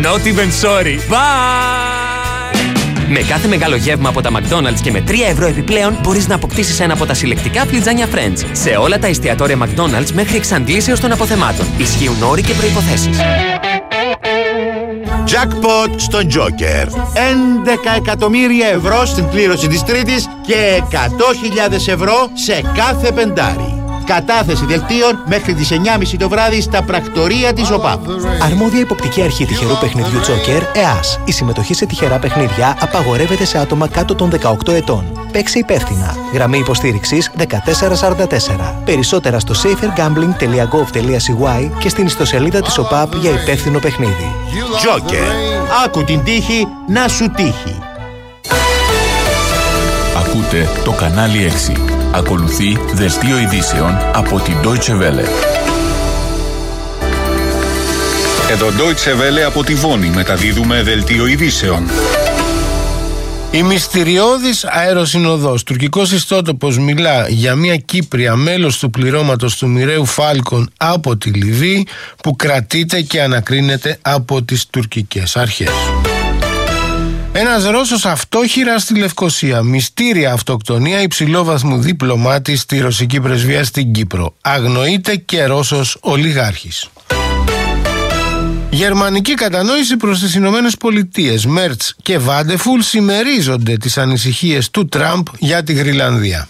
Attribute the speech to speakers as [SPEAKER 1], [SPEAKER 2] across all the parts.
[SPEAKER 1] Not even sorry. Bye! Με κάθε μεγάλο γεύμα από τα McDonald's και με 3 ευρώ επιπλέον μπορείς να αποκτήσεις ένα από τα συλλεκτικά φλιτζάνια Friends. Σε όλα τα εστιατόρια McDonald's μέχρι εξαντλήσεως των αποθεμάτων. Ισχύουν όροι και προϋποθέσεις.
[SPEAKER 2] Jackpot στο Joker. 11 εκατομμύρια ευρώ στην κλήρωση της Τρίτης και 100.000 ευρώ σε κάθε πεντάρι. Κατάθεση δελτίων μέχρι τις 9.30 το βράδυ στα πρακτορία της ΟΠΑΠ.
[SPEAKER 3] Αρμόδια υποπτική αρχή τυχερού παιχνιδιού Joker, ΕΑΣ. Η συμμετοχή σε τυχερά παιχνίδια απαγορεύεται σε άτομα κάτω των 18 ετών. Παίξε υπεύθυνα. Γραμμή υποστήριξης 1444. Περισσότερα στο safergambling.gov.cy και στην ιστοσελίδα της ΟΠΑΠ για υπεύθυνο παιχνίδι.
[SPEAKER 2] Joker. Άκου την τύχη να σου τύχει.
[SPEAKER 4] Ακούτε το κανάλι 6. Ακολουθεί δελτίο ειδήσεων από την Deutsche Welle.
[SPEAKER 5] Εδώ Deutsche Welle από τη Βόνη μεταδίδουμε δελτίο ειδήσεων.
[SPEAKER 6] Η μυστηριώδης αεροσυνοδός τουρκικός ιστότοπος μιλά για μια Κύπρια μέλος του πληρώματος του μοιραίου Φάλκον από τη Λιβύη που κρατείται και ανακρίνεται από τις τουρκικές αρχές. Ένας Ρώσος αυτόχειρα στη Λευκοσία. Μυστήρια αυτοκτονία υψηλόβαθμου διπλωμάτη στη ρωσική πρεσβεία στην Κύπρο. Αγνοείται και Ρώσος ολιγάρχης. Γερμανική κατανόηση προς τις Ηνωμένες Πολιτείες. Μέρτς και Βάντεφουλ συμμερίζονται τις ανησυχίες του Τραμπ για τη Γρυλανδία.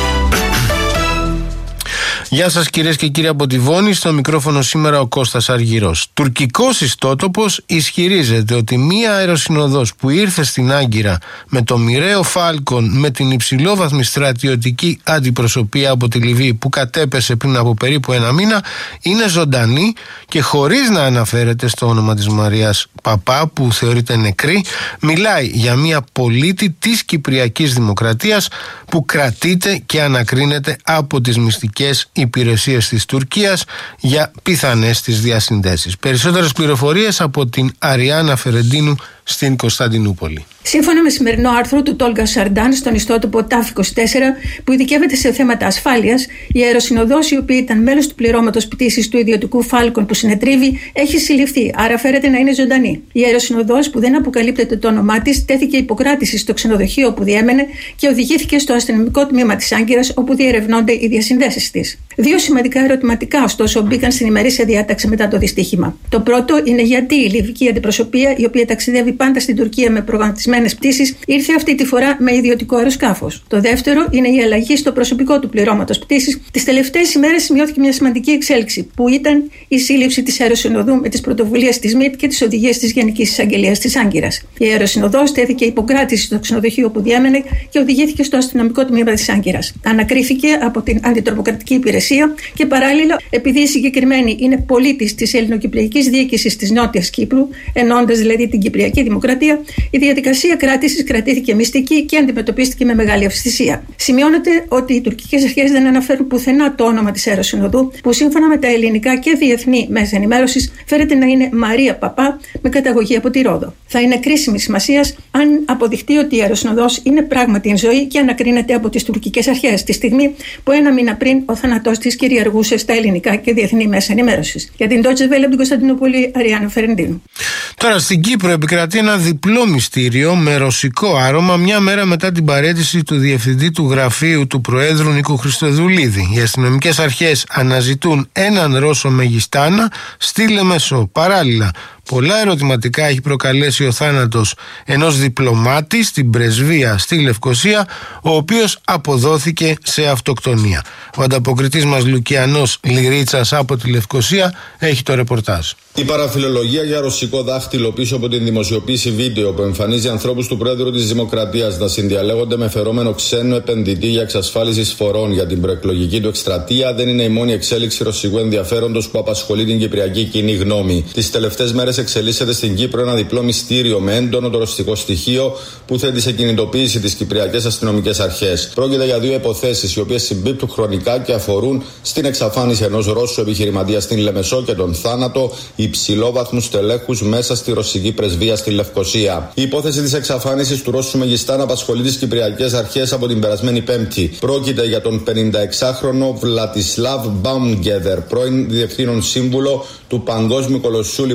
[SPEAKER 6] Γεια σας κυρίες και κύριοι από τη Βόνη, στο μικρόφωνο σήμερα ο Κώστας Αργυρός. Τουρκικός ιστότοπος ισχυρίζεται ότι μία αεροσυνοδός που ήρθε στην Άγκυρα με το μοιραίο Φάλκον με την υψηλόβαθμη στρατιωτική αντιπροσωπεία από τη Λιβύη που κατέπεσε πριν από περίπου ένα μήνα είναι ζωντανή και χωρίς να αναφέρεται στο όνομα της Μαρίας Παπά που θεωρείται νεκρή, μιλάει για μία πολίτη της Κυπριακής Δημοκρατίας που κρατείται και ανακρίνεται από τις μυστικές υπηρεσίες της Τουρκίας για πιθανές τις διασυνδέσεις. Περισσότερες πληροφορίες από την Αριάννα Φερεντίνου στην Κωνσταντινούπολη.
[SPEAKER 7] Σύμφωνα με σημερινό άρθρο του Τόλγα Σαρντάν στον ιστότοπο TAF24, που ειδικεύεται σε θέματα ασφάλειας, η αεροσυνοδός, η οποία ήταν μέλος του πληρώματος πτήσης του ιδιωτικού Φάλκον που συνετρίβει, έχει συλληφθεί, άρα φέρεται να είναι ζωντανή. Η αεροσυνοδός, που δεν αποκαλύπτεται το όνομά της, τέθηκε υποκράτηση στο ξενοδοχείο όπου διέμενε και οδηγήθηκε στο αστυνομικό τμήμα της Άγκυρας, όπου διερευνώνται οι διασυνδέσεις της. Δύο σημαντικά ερωτηματικά, ωστόσο, μπήκαν στην ημερήσια διάταξη μετά το δυστύχημα. Το πρώτο είναι γιατί η λιβική αντιπροσωπεία, η οποία ταξιδεύει πάντα στην Τουρκία με προγραμματισμένες πτήσεις, ήρθε αυτή τη φορά με ιδιωτικό αεροσκάφος. Το δεύτερο είναι η αλλαγή στο προσωπικό του πληρώματος πτήσης. Τις τελευταίες ημέρες σημειώθηκε μια σημαντική εξέλιξη, που ήταν η σύλληψη της αεροσυνοδού με τις πρωτοβουλίες της ΜΙΤ και τις οδηγίες της Γενικής Εισαγγελίας της Άγκυρας. Η αεροσυνοδός τέθηκε υποκράτηση στο ξενοδοχείο που διέμενε και οδηγήθηκε στο αστυνομικό τμήμα της Άγκυρας. Ανακρίθηκε από την αντιτρομοκρατική υπηρεσία και παράλληλα, επειδή η συγκεκριμένη είναι πολίτης της ελληνοκυπριακής διοίκησης της Νότιας Κύπρου, εννοώντας δηλαδή την Κυπριακή Δημοκρατία, η διαδικασία κράτησης κρατήθηκε μυστική και αντιμετωπίστηκε με μεγάλη ευαισθησία. Σημειώνεται ότι οι τουρκικές αρχές δεν αναφέρουν πουθενά το όνομα της αεροσυνοδού, που σύμφωνα με τα ελληνικά και διεθνή μέσα ενημέρωσης φέρεται να είναι Μαρία Παπά, με καταγωγή από τη Ρόδο. Θα είναι κρίσιμη σημασία αν αποδειχτεί ότι η αεροσυνοδός είναι πράγματι εν ζωή και ανακρίνεται από τις τουρκικές αρχές, τη στιγμή που ένα μήνα πριν ο θάνατός της κυριαρχούσε στα ελληνικά και διεθνή μέσα ενημέρωσης. Για την Deutsche Welle από την Κωνσταντινούπολη, Αριάννα Φερεντίνου.
[SPEAKER 6] Τώρα στην Κύπρο επικρατεί ένα διπλό μυστήριο με ρωσικό άρωμα μια μέρα μετά την παραίτηση του διευθυντή του γραφείου του Προέδρου Νίκου Χριστοδουλίδη. Οι αστυνομικές αρχές αναζητούν έναν Ρώσο μεγιστάνα στη Λεμεσό. Παράλληλα, πολλά ερωτηματικά έχει προκαλέσει ο θάνατος ενός διπλωμάτη στην πρεσβεία στη Λευκοσία, ο οποίος αποδόθηκε σε αυτοκτονία. Ο ανταποκριτής μας Λουκιανός Λυρίτσας από τη Λευκοσία έχει το ρεπορτάζ.
[SPEAKER 8] Η παραφιλολογία για ρωσικό δάχτυλο πίσω από την δημοσιοποίηση βίντεο που εμφανίζει ανθρώπους του Πρόεδρου της Δημοκρατίας να συνδιαλέγονται με φερόμενο ξένο επενδυτή για εξασφάλιση εισφορών για την προεκλογική του εκστρατεία δεν είναι η μόνη εξέλιξη ρωσικού ενδιαφέροντος που απασχολεί την κυπριακή κοινή γνώμη. Τις τελευταίες μέρες εξελίσσεται στην Κύπρο ένα διπλό μυστήριο με έντονο το ρωσικό στοιχείο που θέτει σε κινητοποίηση τις κυπριακές αστυνομικές αρχές. Πρόκειται για δύο υποθέσεις οι οποίες συμπίπτουν χρονικά και αφορούν στην εξαφάνιση ενός Ρώσου επιχειρηματία στην Λεμεσό και τον θάνατο υψηλόβαθμου στελέχους μέσα στη ρωσική πρεσβεία στη Λευκοσία. Η υπόθεση της εξαφάνισης του Ρώσου μεγιστάνα απασχολεί τις κυπριακές αρχές από την περασμένη Πέμπτη. Πρόκειται για τον 56χρονο Βλατισλάβ Μπάουμγκεδερ, πρώην διευθύνων σύμβουλο του Παγκόσμιου Κολοσσού Λιπασμάτων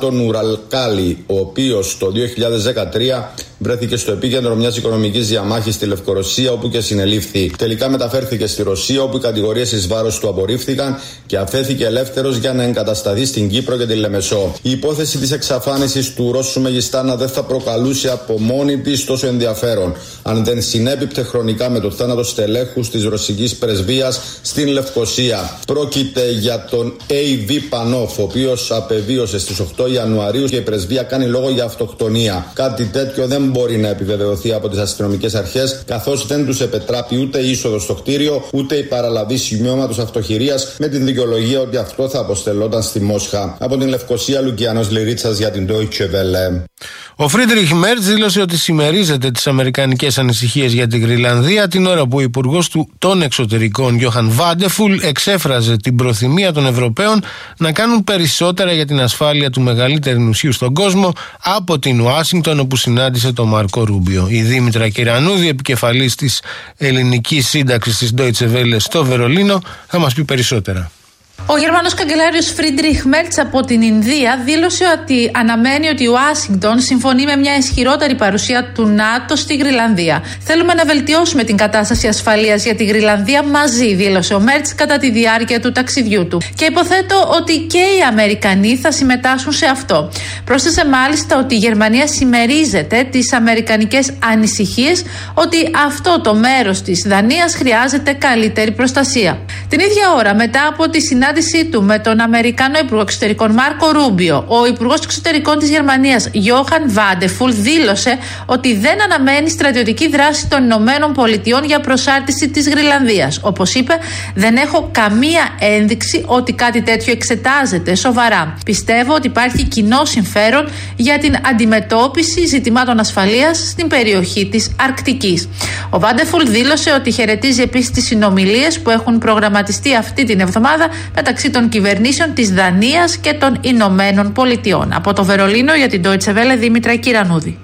[SPEAKER 8] τον Ουραλκάλι, ο οποίος το 2013 βρέθηκε στο επίκεντρο μιας οικονομικής διαμάχης στη Λευκορωσία, όπου και συνελήφθη. Τελικά μεταφέρθηκε στη Ρωσία, όπου οι κατηγορίες εις βάρος του απορρίφθηκαν και αφέθηκε ελεύθερος για να εγκατασταθεί στην Κύπρο και τη Λεμεσό. Η υπόθεση της εξαφάνισης του Ρώσου Μεγιστάνα δεν θα προκαλούσε από μόνη της τόσο ενδιαφέρον, αν δεν συνέπιπτε χρονικά με το θάνατο στελέχους της ρωσικής πρεσβείας στην Λευκοσία. Πρόκειται για τον A.V. Πανόφ, ο οποίος απεβίωσε στις 8 Ιανουαρίου και η πρεσβεία κάνει λόγο για αυτοκτονία. Κάτι τέτοιο δεν μπορεί να επιβεβαιωθεί από τις αστυνομικές αρχές, καθώς δεν τους επετράπει ούτε η είσοδο στο κτίριο, ούτε η παραλαβή σημειώματος αυτοχειρίας, με την δικαιολογία ότι αυτό θα αποστελόταν στη Μόσχα. Από την Λευκοσία, Λουκιανός Λυρίτσας για την Deutsche Welle.
[SPEAKER 6] Ο Φρίντριχ Μέρτς δήλωσε ότι συμμερίζεται τις αμερικανικές ανησυχίες για την Γροιλανδία, την ώρα που ο υπουργός των εξωτερικών Γιόχαν Βάντεφουλ εξέφραζε την προθυμία των Ευρωπαίων να κάνουν περισσότερα για την ασφάλεια του μεγαλύτερου νησιού στον κόσμο από την Ουάσιγκτον, όπου συνάντησε τον Μάρκο Ρούμπιο. Η Δήμητρα Κυρανούδη, επικεφαλής της ελληνικής σύνταξης της Deutsche Welle στο Βερολίνο, θα μας πει περισσότερα.
[SPEAKER 9] Ο Γερμανός καγκελάριος Φρίντριχ Μέρτς από την Ινδία δήλωσε ότι αναμένει ότι η Ουάσιγκτον συμφωνεί με μια ισχυρότερη παρουσία του ΝΑΤΟ στη Γροιλανδία. Θέλουμε να βελτιώσουμε την κατάσταση ασφαλείας για τη Γροιλανδία μαζί, δήλωσε ο Μέρτς κατά τη διάρκεια του ταξιδιού του. Και υποθέτω ότι και οι Αμερικανοί θα συμμετάσχουν σε αυτό. Πρόσθεσε μάλιστα ότι η Γερμανία συμμερίζεται τις αμερικανικές ανησυχίες ότι αυτό το μέρος της Δανίας χρειάζεται καλύτερη προστασία. Την ίδια ώρα, μετά από τη συνάντηση του με τον Αμερικανό Υπουργό Εξωτερικών Μάρκο Ρούμπιο, ο Υπουργός Εξωτερικών της Γερμανίας Γιόχαν Βάντεφουλ δήλωσε ότι δεν αναμένει στρατιωτική δράση των Ηνωμένων Πολιτειών για προσάρτηση της Γροιλανδίας. Όπως είπε, δεν έχω καμία ένδειξη ότι κάτι τέτοιο εξετάζεται σοβαρά. Πιστεύω ότι υπάρχει κοινό συμφέρον για την αντιμετώπιση ζητημάτων ασφαλείας στην περιοχή της Αρκτικής. Ο Βάντεφουλ δήλωσε ότι χαιρετίζει επίσης τις συνομιλίες που έχουν προγραμματιστεί αυτή την εβδομάδα μεταξύ των κυβερνήσεων της Δανίας και των Ηνωμένων Πολιτειών. Από το Βερολίνο για την Deutsche Welle, Δήμητρα Κυρανούδη.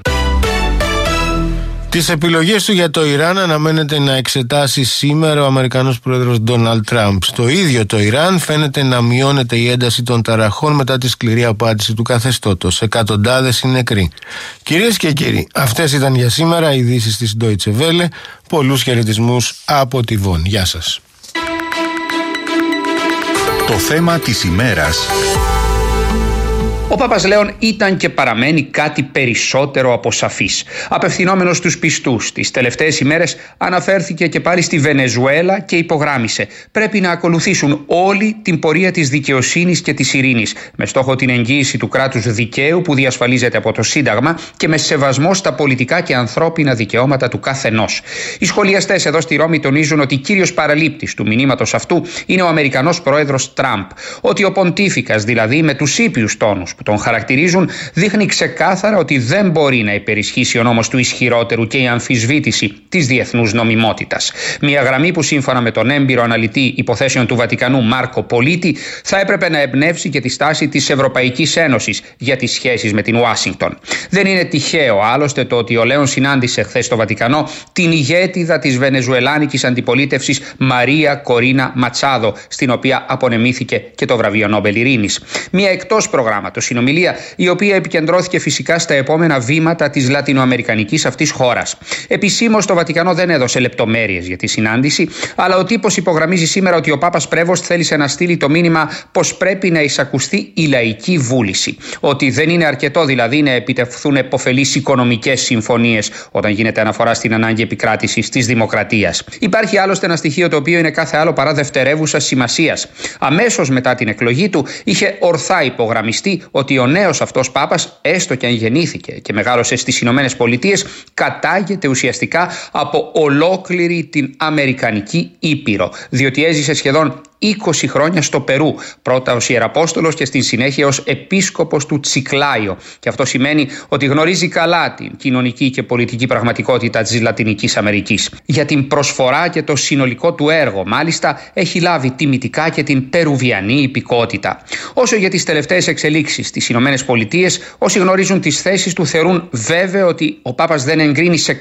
[SPEAKER 6] Τις επιλογές του για το Ιράν αναμένεται να εξετάσει σήμερα ο Αμερικανός πρόεδρος Ντόναλντ Τραμπ. Στο ίδιο το Ιράν φαίνεται να μειώνεται η ένταση των ταραχών μετά τη σκληρή απάντηση του καθεστώτος. Εκατοντάδες είναι νεκροί. Κυρίες και κύριοι, αυτές ήταν για σήμερα οι ειδήσεις της Deutsche Welle. Πολλούς χαιρετισμούς από τη Βον. Γεια σας.
[SPEAKER 5] Το θέμα της ημέρας.
[SPEAKER 10] Ο Πάπας Λέων ήταν και παραμένει κάτι περισσότερο από σαφής. Απευθυνόμενος στους πιστούς τις τελευταίες ημέρες αναφέρθηκε και πάλι στη Βενεζουέλα και υπογράμμισε: πρέπει να ακολουθήσουν όλοι την πορεία της δικαιοσύνης και της ειρήνης, με στόχο την εγγύηση του κράτους δικαίου που διασφαλίζεται από το Σύνταγμα και με σεβασμό στα πολιτικά και ανθρώπινα δικαιώματα του καθενός. Οι σχολιαστές εδώ στη Ρώμη τονίζουν ότι κύριος παραλήπτης του μηνύματος αυτού είναι ο Αμερικανός πρόεδρος Τραμπ. Ότι ο Ποντίφικας, δηλαδή με τους ήπιους τόνους που τον χαρακτηρίζουν, δείχνει ξεκάθαρα ότι δεν μπορεί να υπερισχύσει ο νόμος του ισχυρότερου και η αμφισβήτηση της διεθνούς νομιμότητας. Μια γραμμή που σύμφωνα με τον έμπειρο αναλυτή υποθέσεων του Βατικανού Μάρκο Πολίτη θα έπρεπε να εμπνεύσει και τη στάση της Ευρωπαϊκής Ένωσης για τις σχέσεις με την Ουάσιγκτον. Δεν είναι τυχαίο άλλωστε το ότι ο Λέων συνάντησε χθες στο Βατικανό την ηγέτιδα της βενεζουελάνικης αντιπολίτευσης Μαρία Κορίνα Ματσάδο, στην οποία απονεμήθηκε και το βραβείο Νόμπελ Ειρήνης. Μια εκτός προγράμματος συνομιλία, η οποία επικεντρώθηκε φυσικά στα επόμενα βήματα της λατινοαμερικανικής αυτής χώρας. Επισήμως το Βατικανό δεν έδωσε λεπτομέρειες για τη συνάντηση, αλλά ο τύπος υπογραμμίζει σήμερα ότι ο Πάπας Πρέβος θέλησε να στείλει το μήνυμα πως πρέπει να εισακουστεί η λαϊκή βούληση. Ότι δεν είναι αρκετό δηλαδή να επιτευχθούν επωφελείς οικονομικές συμφωνίες όταν γίνεται αναφορά στην ανάγκη επικράτησης της δημοκρατίας. Υπάρχει άλλωστε ένα στοιχείο το οποίο είναι κάθε άλλο παρά δευτερεύουσας σημασίας. Αμέσως μετά την εκλογή του είχε ορθά υπογραμμιστεί ότι ο νέος αυτός Πάπας, έστω και αν γεννήθηκε και μεγάλωσε στις Ηνωμένες Πολιτείες, κατάγεται ουσιαστικά από ολόκληρη την Αμερικανική Ήπειρο, διότι έζησε σχεδόν 20 χρόνια στο Περού, πρώτα ως Ιεραπόστολος και στη συνέχεια ως επίσκοπος του Τσικλάιο. Και αυτό σημαίνει ότι γνωρίζει καλά την κοινωνική και πολιτική πραγματικότητα της Λατινικής Αμερικής. Για την προσφορά και το συνολικό του έργο, μάλιστα, έχει λάβει τιμητικά και την περουβιανή υπηκότητα. Όσο για τις τελευταίες εξελίξεις στις Ηνωμένες Πολιτείες, όσοι γνωρίζουν τις θέσεις του θεωρούν βέβαιο ότι ο Πάπας δεν εγκρίνει σε